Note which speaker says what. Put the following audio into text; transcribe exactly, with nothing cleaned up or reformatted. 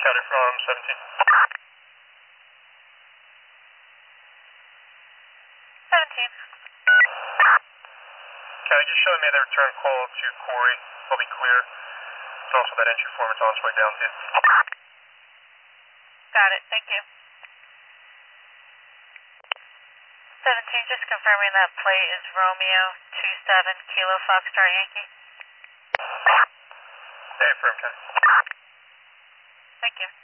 Speaker 1: Counter from seventeen.
Speaker 2: seventeen.
Speaker 1: County, just showing me the return call to Corey. I'll be clear. It's also that entry form is on its way down to you.
Speaker 2: Got it, thank you. seventeen, just confirming that plate is Romeo two seven Kilo Foxtrot Yankee.
Speaker 1: Hey, firm, County.
Speaker 2: Thank you.